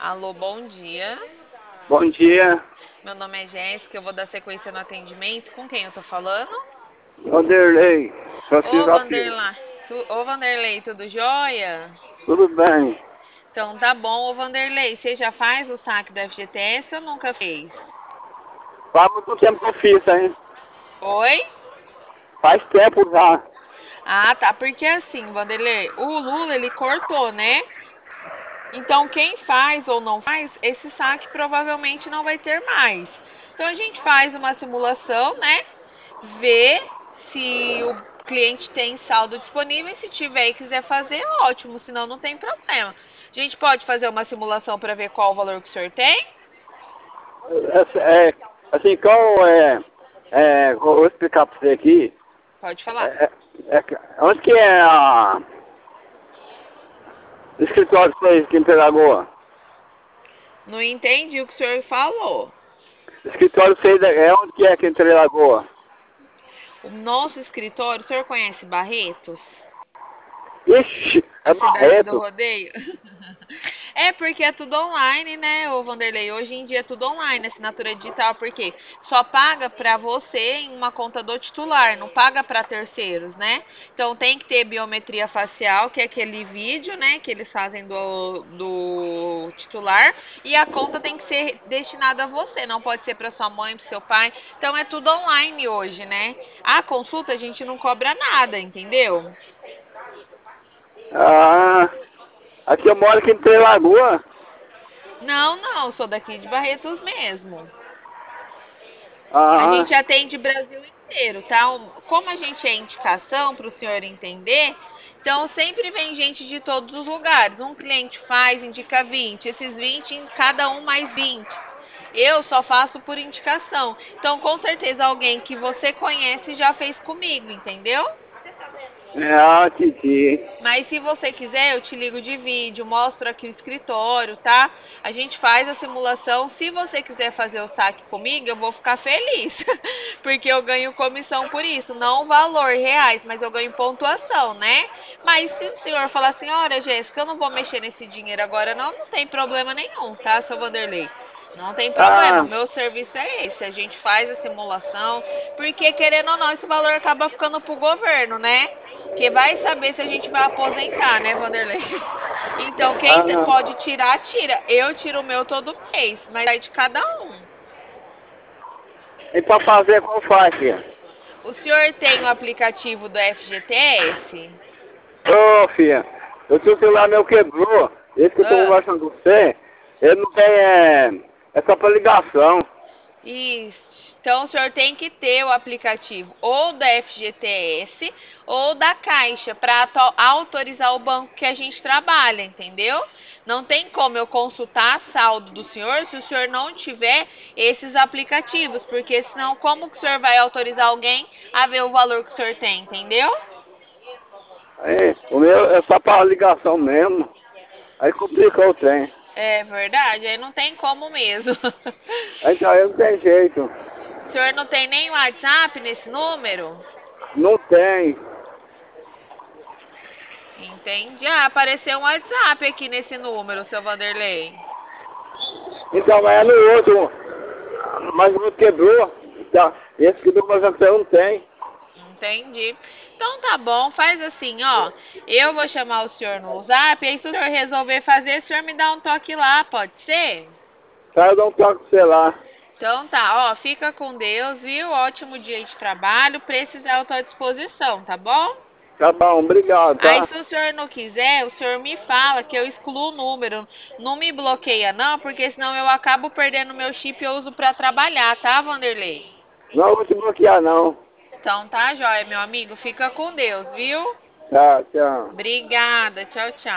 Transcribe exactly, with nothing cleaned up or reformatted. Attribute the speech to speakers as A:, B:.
A: Alô, bom dia.
B: Bom dia,
A: Meu nome é Jéssica, eu vou dar sequência no atendimento. Com quem eu tô falando?
B: Vanderlei,
A: Ô,
B: Francisco Apio.
A: Vanderlei, tu, ô, Vanderlei, tudo jóia?
B: Tudo bem?
A: Então tá bom. Ô, Vanderlei, você já faz o saque do F G T S ou nunca fez?
B: Faz muito tempo que eu fiz, hein?
A: Oi?
B: Faz tempo já.
A: Ah, tá, porque assim, Vanderlei, o Lula, ele cortou, né? Então, quem faz ou não faz, esse saque provavelmente não vai ter mais. Então, a gente faz uma simulação, né? Vê se o cliente tem saldo disponível e se tiver e quiser fazer, ótimo, senão não tem problema. A gente pode fazer uma simulação para ver qual o valor que o senhor tem?
B: É, é, assim, qual é, é, vou explicar pra você aqui.
A: Pode
B: É,
A: falar.
B: é, é, onde que é a, o escritório de vocês aqui em Pelagoa?
A: Não entendi o que o senhor falou.
B: O escritório de vocês é é onde que é aqui em Pelagoa?
A: O nosso escritório, o senhor conhece Barretos?
B: Ixi,
A: A
B: é
A: cidade do
B: Barreto.
A: rodeio? É porque é tudo online, né, ô Vanderlei? Hoje em dia é tudo online, assinatura digital, porque só paga para você em uma conta do titular, não paga para terceiros, né? Então tem que ter biometria facial, que é aquele vídeo, né, que eles fazem do, do titular, e a conta tem que ser destinada a você, não pode ser para sua mãe, para seu pai. Então é tudo online hoje, né? A consulta a gente não cobra nada, entendeu?
B: Ah, aqui eu moro aqui em Pelagoa.
A: Não, não, sou daqui de Barretos mesmo. A
B: Ah,
A: gente atende Brasil inteiro, tá? Um- Como a gente é indicação para o senhor entender, então sempre vem gente de todos os lugares. Um cliente faz, indica vinte, esses vinte, em cada um mais vinte. Eu só faço por indicação. Então, com certeza, alguém que você conhece já fez comigo, entendeu?
B: é, ah, Titi.
A: Mas se você quiser, eu te ligo de vídeo, mostro aqui o escritório, tá? A gente faz a simulação. Se você quiser fazer o saque comigo, eu vou ficar feliz. Porque eu ganho comissão por isso. Não valor reais, mas eu ganho pontuação, né? Mas se o senhor falar assim, olha, Jéssica, eu não vou mexer nesse dinheiro agora, não, não tem problema nenhum, tá, seu Vanderlei? Não tem problema, o
B: Ah,
A: meu serviço é esse. A gente faz a simulação, porque querendo ou não, esse valor acaba ficando pro governo, né? Que vai saber se a gente vai aposentar, né, Vanderlei? Então, quem te-
B: ah.
A: pode tirar, tira. Eu tiro o meu todo mês, mas é de cada um.
B: E pra fazer, como faz, filha?
A: O senhor tem o aplicativo do F G T S?
B: Ô, filha, o seu celular meu quebrou. Esse que eu tô
A: Ah,
B: conversando com você, ele não tem, é, é só pra ligação.
A: isso. Então, o senhor tem que ter o aplicativo ou da F G T S ou da Caixa para autorizar o banco que a gente trabalha, entendeu? Não tem como eu consultar saldo do senhor se o senhor não tiver esses aplicativos, porque senão como que o senhor vai autorizar alguém a ver o valor que o senhor tem, entendeu?
B: Aí, o meu é só pra ligação mesmo. Aí complicou o trem.
A: É verdade, aí não tem como mesmo.
B: Então aí não tem jeito.
A: O senhor não tem nem WhatsApp nesse número?
B: Não tem.
A: Entendi. Ah, apareceu um WhatsApp aqui nesse número, seu Vanderlei.
B: Então vai no outro. Mas o outro quebrou. Tá. Esse que do meu não tem.
A: Entendi. Então tá bom, faz assim, ó. Eu vou chamar o senhor no Zap, aí se o senhor resolver fazer, o senhor me dá um toque lá, pode ser?
B: Sai eu dou um toque pro celular.
A: Então tá, ó, fica com Deus, viu? Ótimo dia de trabalho, precisar eu tô à disposição, tá bom?
B: Tá bom, obrigado,
A: Aí
B: tá?
A: se o senhor não quiser, o senhor me fala que eu excluo o número. Não me bloqueia não, porque senão eu acabo perdendo meu chip e eu uso pra trabalhar, tá, Vanderlei?
B: Não vou te bloquear, não.
A: Então tá, joia, meu amigo. Fica com Deus, viu?
B: Tá, tchau.
A: Obrigada. Tchau, tchau.